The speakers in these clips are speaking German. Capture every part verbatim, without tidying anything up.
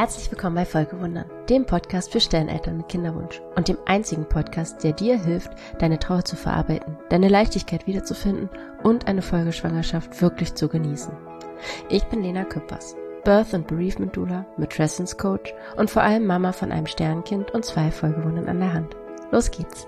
Herzlich willkommen bei Folgewundern, dem Podcast für Sterneltern mit Kinderwunsch und dem einzigen Podcast, der dir hilft, deine Trauer zu verarbeiten, deine Leichtigkeit wiederzufinden und eine Folgeschwangerschaft wirklich zu genießen. Ich bin Lena Küppers, Birth- und Bereavement Doula, Matrescence Coach und vor allem Mama von einem Sternkind und zwei Folgewundern an der Hand. Los geht's!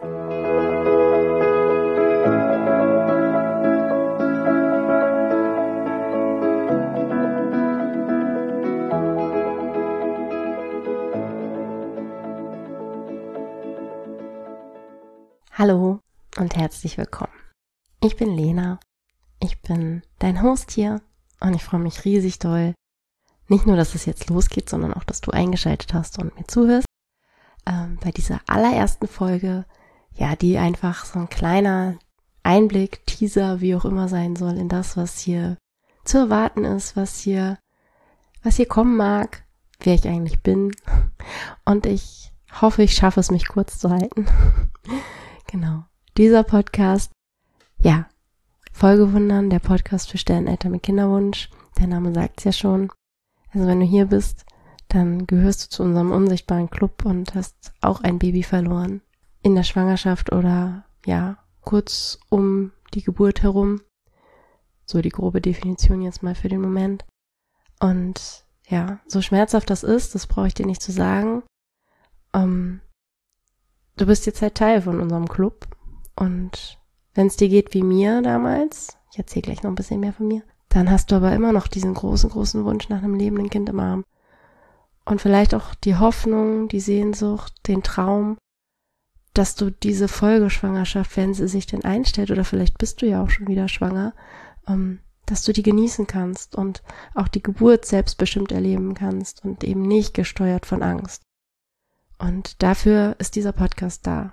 Hallo und herzlich willkommen. Ich bin Lena, ich bin dein Host hier und ich freue mich riesig doll, nicht nur, dass es jetzt losgeht, sondern auch, dass du eingeschaltet hast und mir zuhörst, ähm, bei dieser allerersten Folge, ja, die einfach so ein kleiner Einblick, Teaser, wie auch immer sein soll, in das, was hier zu erwarten ist, was hier, was hier kommen mag, wer ich eigentlich bin, und ich hoffe, ich schaffe es, mich kurz zu halten. Genau, dieser Podcast, ja, Folgewundern, der Podcast für Sterneltern mit Kinderwunsch, der Name sagt's ja schon. Also wenn du hier bist, dann gehörst du zu unserem unsichtbaren Club und hast auch ein Baby verloren in der Schwangerschaft oder ja, kurz um die Geburt herum. So die grobe Definition jetzt mal für den Moment. Und ja, so schmerzhaft das ist, das brauche ich dir nicht zu sagen. Ähm, Du bist jetzt halt Teil von unserem Club und wenn es dir geht wie mir damals, ich erzähle gleich noch ein bisschen mehr von mir, dann hast du aber immer noch diesen großen, großen Wunsch nach einem lebenden Kind im Arm. Und vielleicht auch die Hoffnung, die Sehnsucht, den Traum, dass du diese Folgeschwangerschaft, wenn sie sich denn einstellt, oder vielleicht bist du ja auch schon wieder schwanger, ähm, dass du die genießen kannst und auch die Geburt selbstbestimmt erleben kannst und eben nicht gesteuert von Angst. Und dafür ist dieser Podcast da.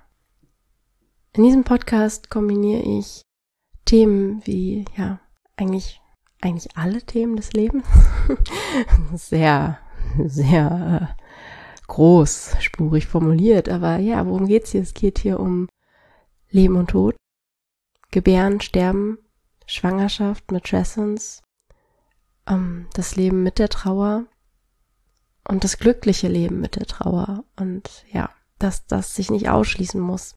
In diesem Podcast kombiniere ich Themen wie, ja, eigentlich, eigentlich alle Themen des Lebens. sehr, sehr äh, großspurig formuliert, aber ja, worum geht's hier? Es geht hier um Leben und Tod, Gebären, Sterben, Schwangerschaft, Matrescence, ähm, das Leben mit der Trauer, und das glückliche Leben mit der Trauer und ja, dass das sich nicht ausschließen muss.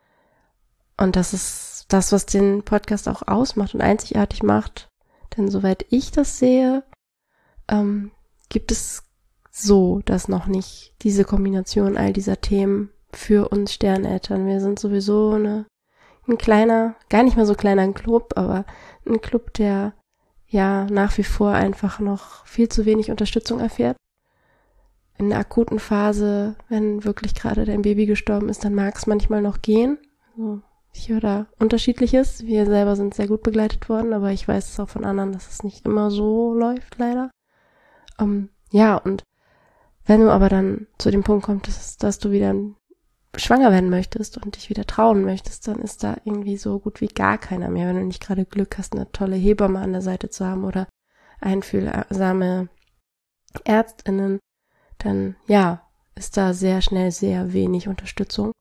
Und das ist das, was den Podcast auch ausmacht und einzigartig macht. Denn soweit ich das sehe, ähm, gibt es so, dass noch nicht diese Kombination all dieser Themen für uns Sterneltern. Wir sind sowieso eine, ein kleiner, gar nicht mal so kleiner Club, aber ein Club, der ja nach wie vor einfach noch viel zu wenig Unterstützung erfährt. In der akuten Phase, wenn wirklich gerade dein Baby gestorben ist, dann mag es manchmal noch gehen. Also ich höre da Unterschiedliches. Wir selber sind sehr gut begleitet worden, aber ich weiß es auch von anderen, dass es nicht immer so läuft, leider. Um, ja, und wenn du aber dann zu dem Punkt kommst, dass, dass du wieder schwanger werden möchtest und dich wieder trauen möchtest, dann ist da irgendwie so gut wie gar keiner mehr, wenn du nicht gerade Glück hast, eine tolle Hebamme an der Seite zu haben oder einfühlsame ÄrztInnen. Dann, ja, ist da sehr schnell sehr wenig Unterstützung.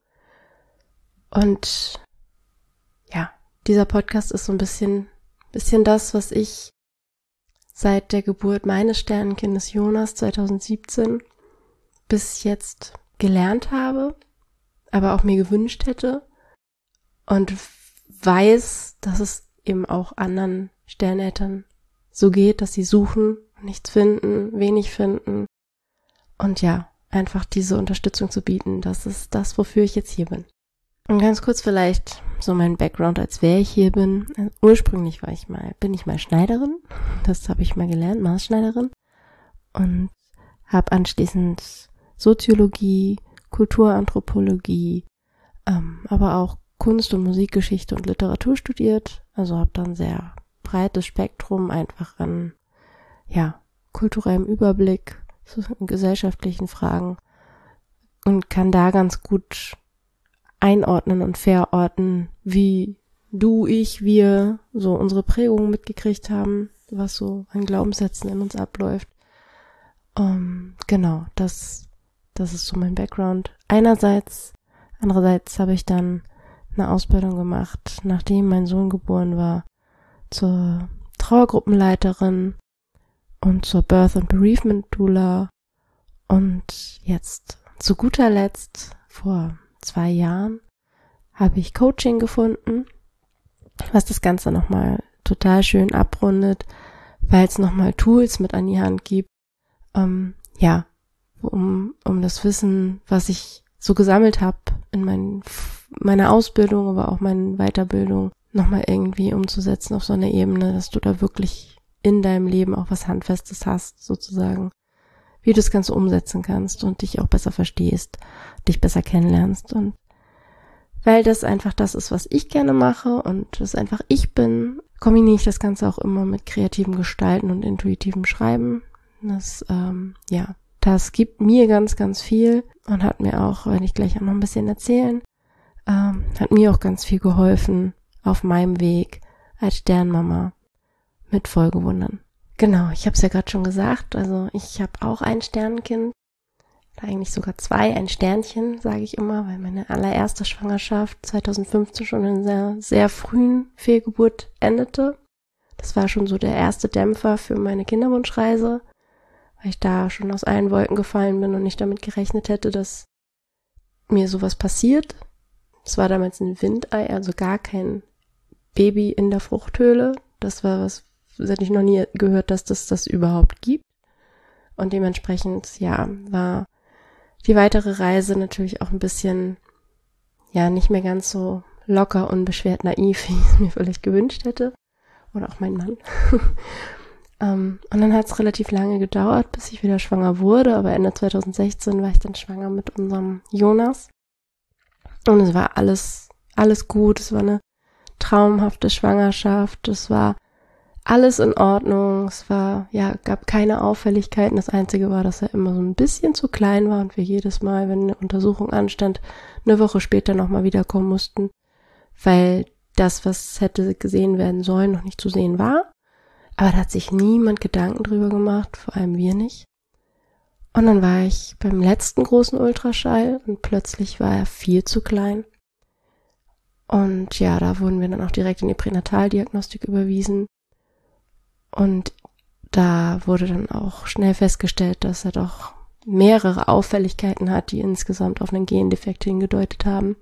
Und ja, dieser Podcast ist so ein bisschen, bisschen das, was ich seit der Geburt meines Sternenkindes Jonas zweitausendsiebzehn bis jetzt gelernt habe, aber auch mir gewünscht hätte und weiß, dass es eben auch anderen Sterneltern so geht, dass sie suchen, nichts finden, wenig finden. Und ja, einfach diese Unterstützung zu bieten, das ist das, wofür ich jetzt hier bin. Und ganz kurz vielleicht so mein Background, als wer ich hier bin. Also ursprünglich war ich mal, bin ich mal Schneiderin, das habe ich mal gelernt, Maßschneiderin. Und habe anschließend Soziologie, Kulturanthropologie, ähm, aber auch Kunst- und Musikgeschichte und Literatur studiert. Also habe dann sehr breites Spektrum einfach an, ja, kulturellem Überblick, zu gesellschaftlichen Fragen und kann da ganz gut einordnen und verorten, wie du, ich, wir so unsere Prägungen mitgekriegt haben, was so an Glaubenssätzen in uns abläuft. Um, genau, das, das ist so mein Background. Einerseits, andererseits habe ich dann eine Ausbildung gemacht, nachdem mein Sohn geboren war, zur Trauergruppenleiterin und zur Birth- und Bereavement Doula Und jetzt zu guter Letzt, vor zwei Jahren, habe ich Coaching gefunden, was das Ganze nochmal total schön abrundet, weil es nochmal Tools mit an die Hand gibt, ähm, ja, um, um das Wissen, was ich so gesammelt habe in mein, meiner Ausbildung, aber auch meiner Weiterbildung, nochmal irgendwie umzusetzen auf so einer Ebene, dass du da wirklich in deinem Leben auch was Handfestes hast, sozusagen, wie du das Ganze umsetzen kannst und dich auch besser verstehst, dich besser kennenlernst. Und weil das einfach das ist, was ich gerne mache und das einfach ich bin, kombiniere ich das Ganze auch immer mit kreativem Gestalten und intuitivem Schreiben. Das, ähm, ja, das gibt mir ganz, ganz viel und hat mir auch, wenn ich gleich auch noch ein bisschen erzählen, ähm, hat mir auch ganz viel geholfen auf meinem Weg als Sternmama mit Folgewundern. Genau, ich habe es ja gerade schon gesagt, also ich habe auch ein Sternenkind, eigentlich sogar zwei, ein Sternchen, sage ich immer, weil meine allererste Schwangerschaft zweitausendfünfzehn schon in einer sehr, sehr frühen Fehlgeburt endete. Das war schon so der erste Dämpfer für meine Kinderwunschreise, weil ich da schon aus allen Wolken gefallen bin und nicht damit gerechnet hätte, dass mir sowas passiert. Es war damals ein Windei, also gar kein Baby in der Fruchthöhle. Das war was, das hätte ich noch nie gehört, dass das das überhaupt gibt. Und dementsprechend, ja, war die weitere Reise natürlich auch ein bisschen, ja, nicht mehr ganz so locker, unbeschwert, naiv, wie ich es mir vielleicht gewünscht hätte. Oder auch mein Mann. um, und dann hat es relativ lange gedauert, bis ich wieder schwanger wurde. Aber Ende zweitausendsechzehn war ich dann schwanger mit unserem Jonas. Und es war alles, alles gut. Es war eine traumhafte Schwangerschaft. Es war alles in Ordnung. Es war, ja, gab keine Auffälligkeiten. Das Einzige war, dass er immer so ein bisschen zu klein war und wir jedes Mal, wenn eine Untersuchung anstand, eine Woche später nochmal wiederkommen mussten, weil das, was hätte gesehen werden sollen, noch nicht zu sehen war. Aber da hat sich niemand Gedanken drüber gemacht, vor allem wir nicht. Und dann war ich beim letzten großen Ultraschall und plötzlich war er viel zu klein. Und ja, da wurden wir dann auch direkt in die Pränataldiagnostik überwiesen. Und da wurde dann auch schnell festgestellt, dass er doch mehrere Auffälligkeiten hat, die insgesamt auf einen Gendefekt hingedeutet haben.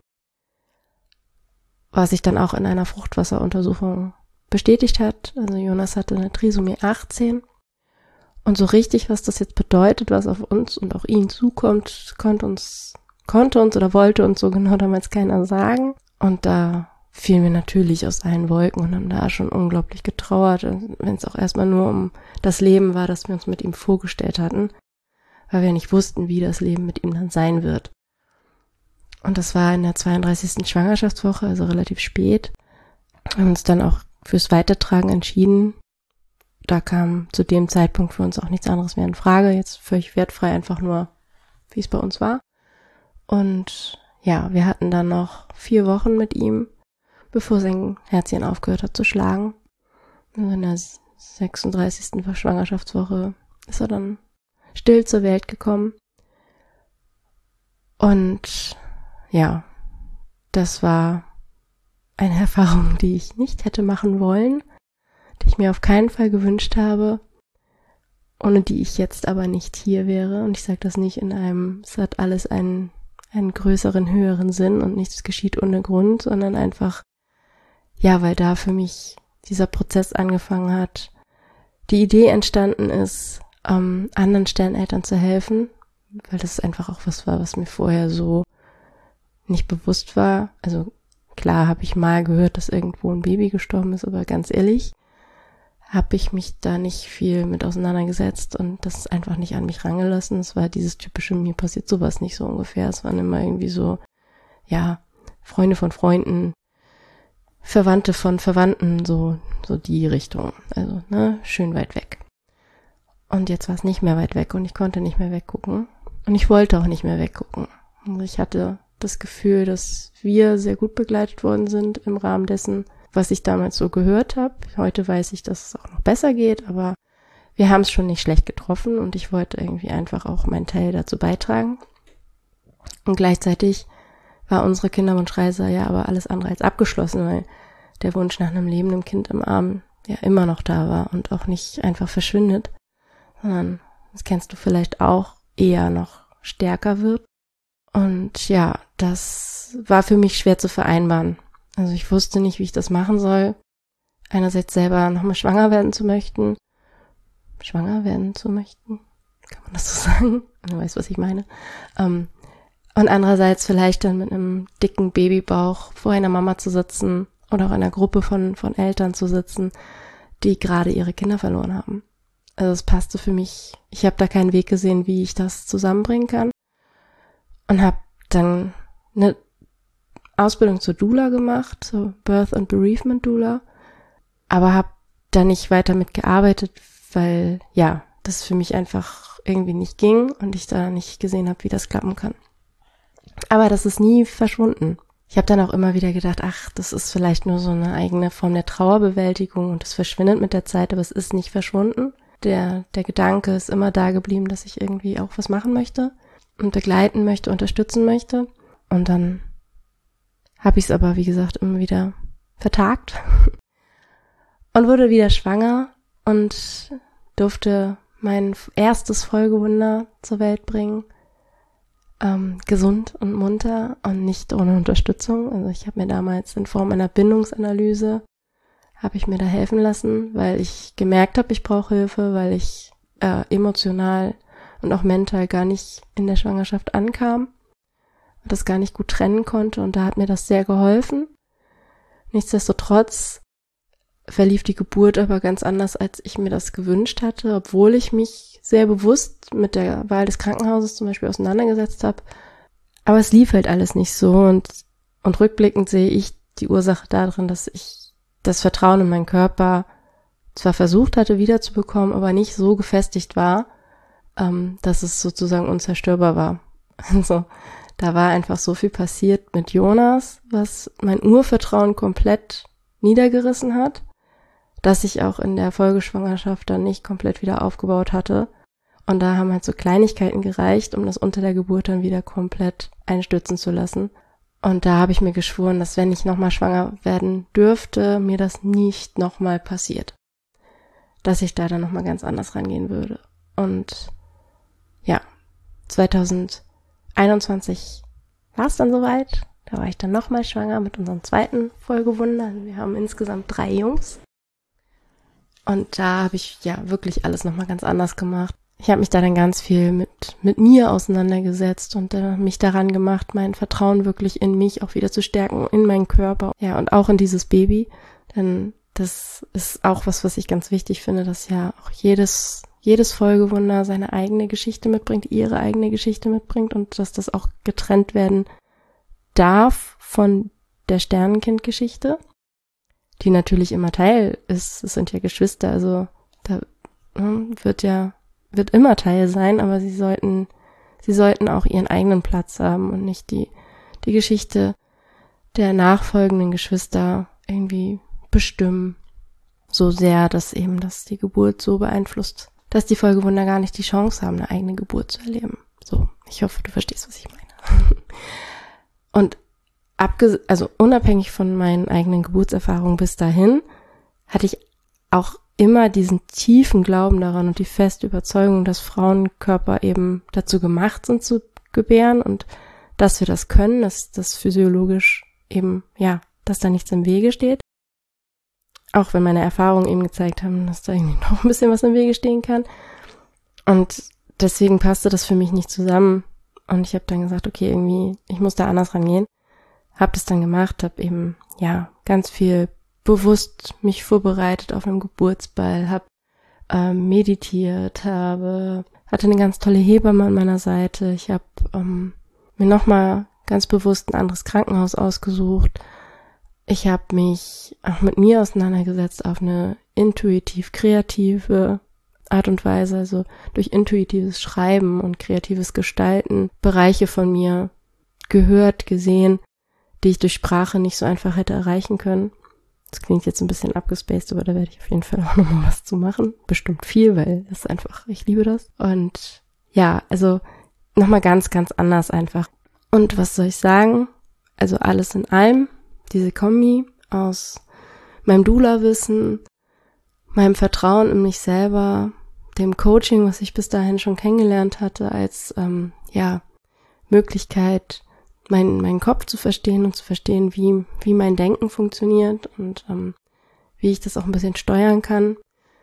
Was sich dann auch in einer Fruchtwasseruntersuchung bestätigt hat. Also Jonas hatte eine Trisomie achtzehn. Und so richtig, was das jetzt bedeutet, was auf uns und auch ihn zukommt, konnte uns, konnte uns oder wollte uns so genau damals keiner sagen. Und da fielen wir natürlich aus allen Wolken und haben da schon unglaublich getrauert, wenn es auch erstmal nur um das Leben war, das wir uns mit ihm vorgestellt hatten, weil wir nicht wussten, wie das Leben mit ihm dann sein wird. Und das war in der zweiunddreißigsten Schwangerschaftswoche, also relativ spät. Wir haben uns dann auch fürs Weitertragen entschieden. Da kam zu dem Zeitpunkt für uns auch nichts anderes mehr in Frage. Jetzt völlig wertfrei, einfach nur, wie es bei uns war. Und ja, wir hatten dann noch vier Wochen mit ihm, bevor sein Herzchen aufgehört hat zu schlagen. Also in der sechsunddreißigsten Schwangerschaftswoche ist er dann still zur Welt gekommen. Und ja, das war eine Erfahrung, die ich nicht hätte machen wollen, die ich mir auf keinen Fall gewünscht habe, ohne die ich jetzt aber nicht hier wäre. Und ich sage das nicht in einem, es hat alles einen, einen größeren, höheren Sinn und nichts geschieht ohne Grund, sondern einfach, ja, weil da für mich dieser Prozess angefangen hat, die Idee entstanden ist, ähm, anderen Sterneltern zu helfen, weil das einfach auch was war, was mir vorher so nicht bewusst war. Also klar habe ich mal gehört, dass irgendwo ein Baby gestorben ist, aber ganz ehrlich, habe ich mich da nicht viel mit auseinandergesetzt und das einfach nicht an mich rangelassen. Es war dieses typische, mir passiert sowas nicht so ungefähr. Es waren immer irgendwie so, ja, Freunde von Freunden, Verwandte von Verwandten, so so die Richtung. Also, ne, schön weit weg. Und jetzt war es nicht mehr weit weg und ich konnte nicht mehr weggucken. Und ich wollte auch nicht mehr weggucken. Und ich hatte das Gefühl, dass wir sehr gut begleitet worden sind im Rahmen dessen, was ich damals so gehört habe. Heute weiß ich, dass es auch noch besser geht, aber wir haben es schon nicht schlecht getroffen und ich wollte irgendwie einfach auch meinen Teil dazu beitragen. Und gleichzeitig war unsere Kinderwunschreise ja aber alles andere als abgeschlossen, weil der Wunsch nach einem lebenden Kind im Arm ja immer noch da war und auch nicht einfach verschwindet, sondern, das kennst du vielleicht auch, eher noch stärker wird. Und ja, das war für mich schwer zu vereinbaren. Also ich wusste nicht, wie ich das machen soll. Einerseits selber nochmal schwanger werden zu möchten. Schwanger werden zu möchten? Kann man das so sagen? Du weißt, was ich meine. Ähm, und andererseits vielleicht dann mit einem dicken Babybauch vor einer Mama zu sitzen oder auch einer Gruppe von, von Eltern zu sitzen, die gerade ihre Kinder verloren haben. Also es passte für mich. Ich habe da keinen Weg gesehen, wie ich das zusammenbringen kann. Und habe dann eine Ausbildung zur Doula gemacht, so Birth and Bereavement Doula, aber habe da nicht weiter mit gearbeitet, weil ja, das für mich einfach irgendwie nicht ging und ich da nicht gesehen habe, wie das klappen kann. Aber das ist nie verschwunden. Ich habe dann auch immer wieder gedacht, ach, das ist vielleicht nur so eine eigene Form der Trauerbewältigung und das verschwindet mit der Zeit, aber es ist nicht verschwunden. Der, der Gedanke ist immer da geblieben, dass ich irgendwie auch was machen möchte und begleiten möchte, unterstützen möchte. Und dann habe ich es aber, wie gesagt, immer wieder vertagt und wurde wieder schwanger und durfte mein erstes Folgewunder zur Welt bringen. Ähm, gesund und munter und nicht ohne Unterstützung. Also ich habe mir damals in Form einer Bindungsanalyse, habe ich mir da helfen lassen, weil ich gemerkt habe, ich brauche Hilfe, weil ich äh, emotional und auch mental gar nicht in der Schwangerschaft ankam und das gar nicht gut trennen konnte und da hat mir das sehr geholfen. Nichtsdestotrotz verlief die Geburt aber ganz anders, als ich mir das gewünscht hatte, obwohl ich mich sehr bewusst mit der Wahl des Krankenhauses zum Beispiel auseinandergesetzt habe. Aber es lief halt alles nicht so und, und rückblickend sehe ich die Ursache darin, dass ich das Vertrauen in meinen Körper zwar versucht hatte wiederzubekommen, aber nicht so gefestigt war, ähm, dass es sozusagen unzerstörbar war. Also da war einfach so viel passiert mit Jonas, was mein Urvertrauen komplett niedergerissen hat, dass ich auch in der Folgeschwangerschaft dann nicht komplett wieder aufgebaut hatte. Und da haben halt so Kleinigkeiten gereicht, um das unter der Geburt dann wieder komplett einstürzen zu lassen. Und da habe ich mir geschworen, dass wenn ich nochmal schwanger werden dürfte, mir das nicht nochmal passiert. Dass ich da dann nochmal ganz anders rangehen würde. Und ja, zwanzig einundzwanzig war es dann soweit. Da war ich dann nochmal schwanger mit unserem zweiten Folgewunder. Also wir haben insgesamt drei Jungs. Und da habe ich ja wirklich alles nochmal ganz anders gemacht. Ich habe mich da dann ganz viel mit mit mir auseinandergesetzt und äh, mich daran gemacht, mein Vertrauen wirklich in mich auch wieder zu stärken, in meinen Körper. Ja, und auch in dieses Baby. Denn das ist auch was, was ich ganz wichtig finde, dass ja auch jedes jedes Folgewunder seine eigene Geschichte mitbringt, ihre eigene Geschichte mitbringt und dass das auch getrennt werden darf von der Sternenkindgeschichte, die natürlich immer Teil ist. Es sind ja Geschwister, also da hm, wird ja wird immer Teil sein, aber sie sollten sie sollten auch ihren eigenen Platz haben und nicht die die Geschichte der nachfolgenden Geschwister irgendwie bestimmen, so sehr, dass eben das die Geburt so beeinflusst, dass die Folgewunder gar nicht die Chance haben, eine eigene Geburt zu erleben. So, ich hoffe, du verstehst, was ich meine. Und abges- also unabhängig von meinen eigenen Geburtserfahrungen bis dahin, hatte ich auch immer diesen tiefen Glauben daran und die feste Überzeugung, dass Frauenkörper eben dazu gemacht sind zu gebären und dass wir das können, dass das physiologisch eben, ja, dass da nichts im Wege steht. Auch wenn meine Erfahrungen eben gezeigt haben, dass da irgendwie noch ein bisschen was im Wege stehen kann. Und deswegen passte das für mich nicht zusammen. Und ich habe dann gesagt, okay, irgendwie, ich muss da anders rangehen. Hab das dann gemacht, habe eben, ja, ganz viel bewusst mich vorbereitet auf einem Geburtsball, habe ähm, meditiert, habe, hatte eine ganz tolle Hebamme an meiner Seite. Ich habe ähm, mir nochmal ganz bewusst ein anderes Krankenhaus ausgesucht. Ich habe mich auch mit mir auseinandergesetzt auf eine intuitiv-kreative Art und Weise, also durch intuitives Schreiben und kreatives Gestalten Bereiche von mir gehört, gesehen, die ich durch Sprache nicht so einfach hätte erreichen können. Das klingt jetzt ein bisschen abgespaced, aber da werde ich auf jeden Fall auch nochmal was zu machen. Bestimmt viel, weil das ist einfach, ich liebe das. Und ja, also nochmal ganz, ganz anders einfach. Und was soll ich sagen? Also alles in allem, diese Kombi aus meinem Doula-Wissen, meinem Vertrauen in mich selber, dem Coaching, was ich bis dahin schon kennengelernt hatte, als ähm, ja Möglichkeit, meinen meinen Kopf zu verstehen und zu verstehen, wie wie mein Denken funktioniert und ähm, wie ich das auch ein bisschen steuern kann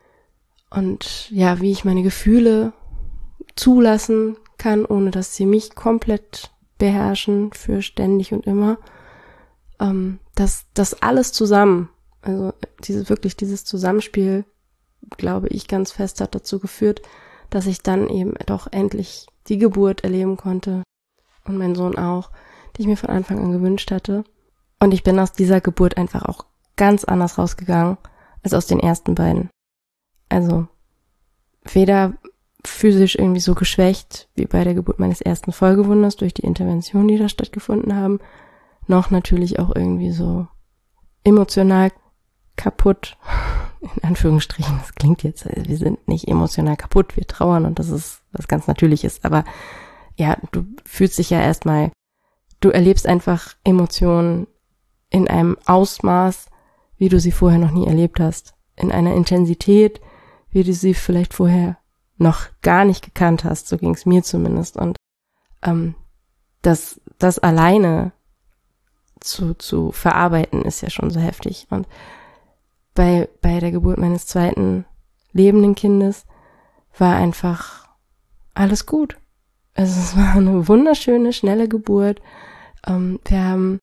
und ja, wie ich meine Gefühle zulassen kann, ohne dass sie mich komplett beherrschen für ständig und immer. Ähm, das das alles zusammen, also dieses wirklich dieses Zusammenspiel, glaube ich, ganz fest hat dazu geführt, dass ich dann eben doch endlich die Geburt erleben konnte und mein Sohn auch, die ich mir von Anfang an gewünscht hatte. Und ich bin aus dieser Geburt einfach auch ganz anders rausgegangen als aus den ersten beiden. Also weder physisch irgendwie so geschwächt wie bei der Geburt meines ersten Folgewunders durch die Interventionen, die da stattgefunden haben, noch natürlich auch irgendwie so emotional kaputt, in Anführungsstrichen. Das klingt jetzt, wir sind nicht emotional kaputt, wir trauern und das ist was ganz Natürliches, aber ja, du fühlst dich ja erstmal, du erlebst einfach Emotionen in einem Ausmaß, wie du sie vorher noch nie erlebt hast, in einer Intensität, wie du sie vielleicht vorher noch gar nicht gekannt hast, so ging es mir zumindest. Und ähm, das, das alleine zu, zu verarbeiten ist ja schon so heftig. Und bei, bei der Geburt meines zweiten lebenden Kindes war einfach alles gut. Also es war eine wunderschöne, schnelle Geburt. Ähm, wir haben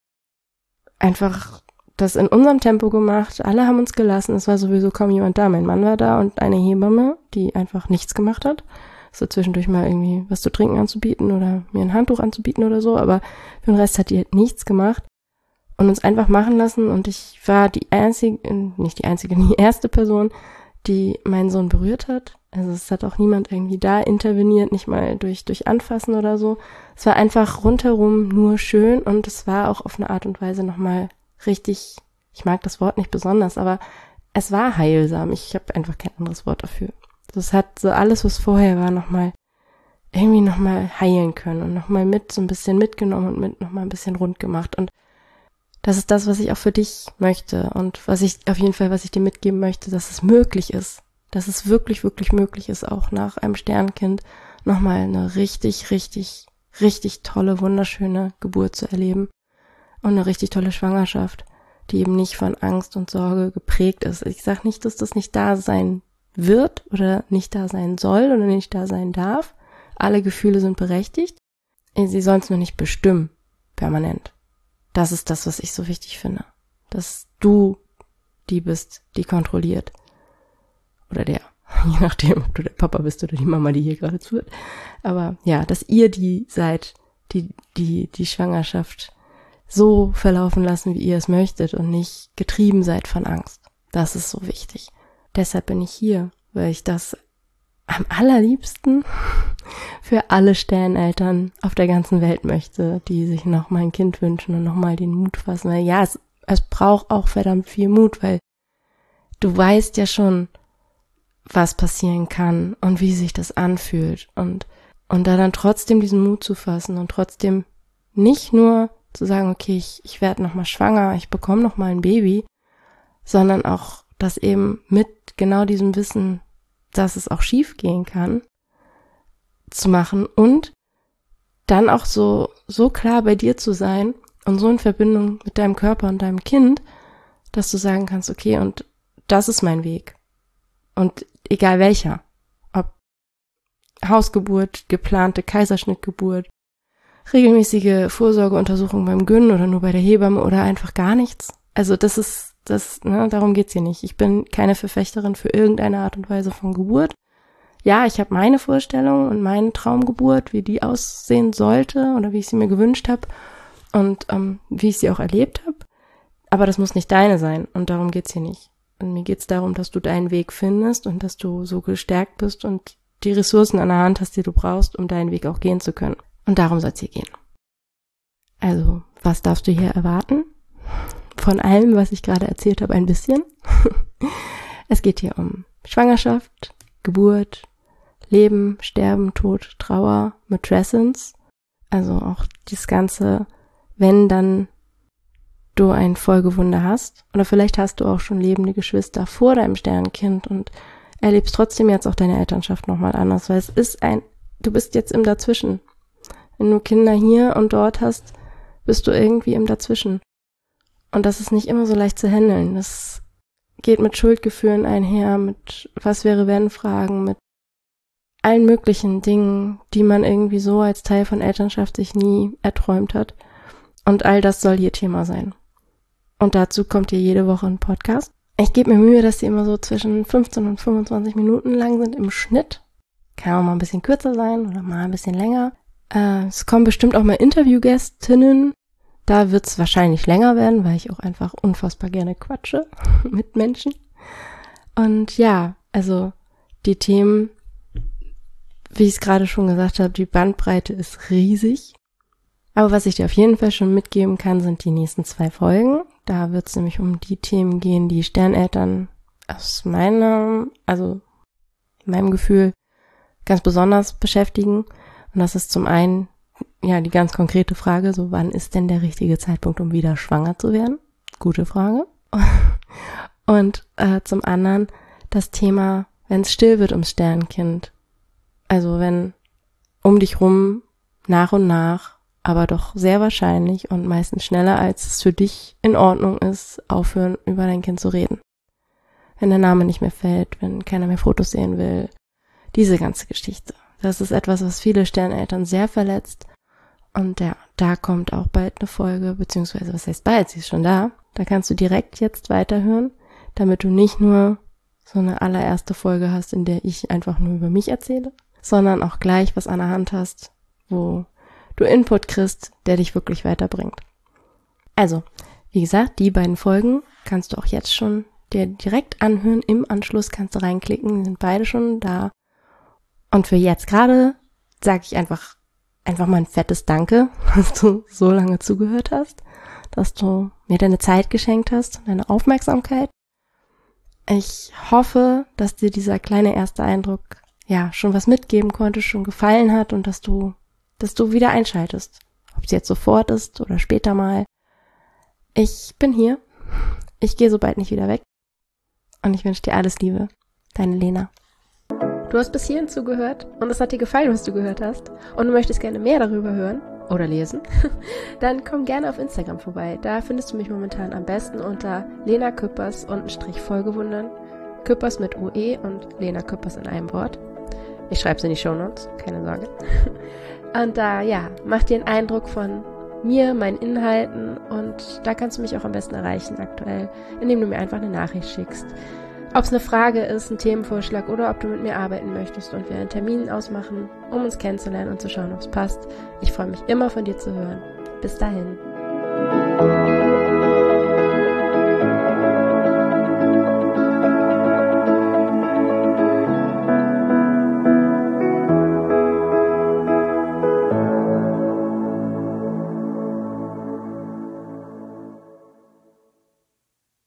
einfach das in unserem Tempo gemacht. Alle haben uns gelassen. Es war sowieso kaum jemand da. Mein Mann war da und eine Hebamme, die einfach nichts gemacht hat. So zwischendurch mal irgendwie was zu trinken anzubieten oder mir ein Handtuch anzubieten oder so. Aber für den Rest hat die halt nichts gemacht und uns einfach machen lassen. Und ich war die einzige, nicht die einzige, die erste Person, die meinen Sohn berührt hat. Also es hat auch niemand irgendwie da interveniert, nicht mal durch durch Anfassen oder so. Es war einfach rundherum nur schön und es war auch auf eine Art und Weise nochmal richtig, ich mag das Wort nicht besonders, aber es war heilsam. Ich habe einfach kein anderes Wort dafür. Das hat so alles, was vorher war, nochmal irgendwie nochmal heilen können und nochmal mit, so ein bisschen mitgenommen und mit nochmal ein bisschen rund gemacht. Und das ist das, was ich auch für dich möchte und was ich auf jeden Fall, was ich dir mitgeben möchte, dass es möglich ist, dass es wirklich, wirklich möglich ist, auch nach einem Sternkind nochmal eine richtig, richtig, richtig tolle, wunderschöne Geburt zu erleben und eine richtig tolle Schwangerschaft, die eben nicht von Angst und Sorge geprägt ist. Ich sage nicht, dass das nicht da sein wird oder nicht da sein soll oder nicht da sein darf. Alle Gefühle sind berechtigt. Sie sollen es nur nicht bestimmen, permanent. Das ist das, was ich so wichtig finde. Dass du die bist, die kontrolliert. Oder der. Je nachdem, ob du der Papa bist oder die Mama, die hier gerade zuhört. Aber ja, dass ihr die seid, die die die Schwangerschaft so verlaufen lassen, wie ihr es möchtet und nicht getrieben seid von Angst. Das ist so wichtig. Deshalb bin ich hier, weil ich das am allerliebsten für alle Sterneltern auf der ganzen Welt möchte, die sich noch mal ein Kind wünschen und noch mal den Mut fassen. Weil ja, es, es braucht auch verdammt viel Mut, weil du weißt ja schon, was passieren kann und wie sich das anfühlt. Und, und da dann trotzdem diesen Mut zu fassen und trotzdem nicht nur zu sagen, okay, ich, ich werde noch mal schwanger, ich bekomme noch mal ein Baby, sondern auch das eben mit genau diesem Wissen, dass es auch schief gehen kann, zu machen und dann auch so so klar bei dir zu sein und so in Verbindung mit deinem Körper und deinem Kind, dass du sagen kannst, okay, und das ist mein Weg. Und egal welcher, ob Hausgeburt, geplante Kaiserschnittgeburt, regelmäßige Vorsorgeuntersuchung beim Gyn oder nur bei der Hebamme oder einfach gar nichts. Also das ist, das, ne, darum geht's hier nicht. Ich bin keine Verfechterin für irgendeine Art und Weise von Geburt. Ja, ich habe meine Vorstellung und meine Traumgeburt, wie die aussehen sollte oder wie ich sie mir gewünscht habe und ähm, wie ich sie auch erlebt habe. Aber das muss nicht deine sein und darum geht's hier nicht. Und mir geht's darum, dass du deinen Weg findest und dass du so gestärkt bist und die Ressourcen an der Hand hast, die du brauchst, um deinen Weg auch gehen zu können. Und darum soll es hier gehen. Also, was darfst du hier erwarten? Von allem, was ich gerade erzählt habe, ein bisschen. Es geht hier um Schwangerschaft, Geburt, Leben, Sterben, Tod, Trauer, Matrescence. Also auch das Ganze, wenn dann du ein Folgewunder hast. Oder vielleicht hast du auch schon lebende Geschwister vor deinem Sternkind und erlebst trotzdem jetzt auch deine Elternschaft nochmal anders, weil es ist ein, du bist jetzt im Dazwischen. Wenn du Kinder hier und dort hast, bist du irgendwie im Dazwischen. Und das ist nicht immer so leicht zu handeln. Das geht mit Schuldgefühlen einher, mit was wäre wenn Fragen, mit allen möglichen Dingen, die man irgendwie so als Teil von Elternschaft sich nie erträumt hat. Und all das soll hier Thema sein. Und dazu kommt hier jede Woche ein Podcast. Ich gebe mir Mühe, dass die immer so zwischen fünfzehn und fünfundzwanzig Minuten lang sind im Schnitt. Kann auch mal ein bisschen kürzer sein oder mal ein bisschen länger. Äh, es kommen bestimmt auch mal Interviewgästinnen. Da wird es wahrscheinlich länger werden, weil ich auch einfach unfassbar gerne quatsche mit Menschen. Und ja, also die Themen, wie ich es gerade schon gesagt habe, die Bandbreite ist riesig. Aber was ich dir auf jeden Fall schon mitgeben kann, sind die nächsten zwei Folgen. Da wird es nämlich um die Themen gehen, die Sterneltern aus meinem, also meinem Gefühl ganz besonders beschäftigen. Und das ist zum einen ja die ganz konkrete Frage, so wann ist denn der richtige Zeitpunkt, um wieder schwanger zu werden? Gute Frage. Und äh, zum anderen das Thema, wenn es still wird ums Sternkind. Also wenn um dich rum nach und nach, aber doch sehr wahrscheinlich und meistens schneller, als es für dich in Ordnung ist, aufhören, über dein Kind zu reden. Wenn der Name nicht mehr fällt, wenn keiner mehr Fotos sehen will. Diese ganze Geschichte. Das ist etwas, was viele Sterneltern sehr verletzt. Und ja, da kommt auch bald eine Folge, beziehungsweise was heißt bald, sie ist schon da. Da kannst du direkt jetzt weiterhören, damit du nicht nur so eine allererste Folge hast, in der ich einfach nur über mich erzähle, sondern auch gleich was an der Hand hast, wo du Input kriegst, der dich wirklich weiterbringt. Also, wie gesagt, die beiden Folgen kannst du auch jetzt schon dir direkt anhören. Im Anschluss kannst du reinklicken, die sind beide schon da. Und für jetzt gerade sage ich einfach, einfach mal ein fettes Danke, dass du so lange zugehört hast, dass du mir deine Zeit geschenkt hast, deine Aufmerksamkeit. Ich hoffe, dass dir dieser kleine erste Eindruck ja schon was mitgeben konnte, schon gefallen hat und dass du, dass du wieder einschaltest. Ob es jetzt sofort ist oder später mal. Ich bin hier. Ich gehe so bald nicht wieder weg. Und ich wünsche dir alles Liebe. Deine Lena. Du hast bis hierhin zugehört und es hat dir gefallen, was du gehört hast und du möchtest gerne mehr darüber hören oder lesen, dann komm gerne auf Instagram vorbei. Da findest du mich momentan am besten unter Lena Küppers und Strich Folgewundern. Küppers mit O E und Lena Küppers in einem Wort. Ich schreibe es in die Shownotes, keine Sorge. Und da, ja, mach dir einen Eindruck von mir, meinen Inhalten und da kannst du mich auch am besten erreichen aktuell, indem du mir einfach eine Nachricht schickst. Ob es eine Frage ist, ein Themenvorschlag oder ob du mit mir arbeiten möchtest und wir einen Termin ausmachen, um uns kennenzulernen und zu schauen, ob es passt. Ich freue mich immer von dir zu hören. Bis dahin.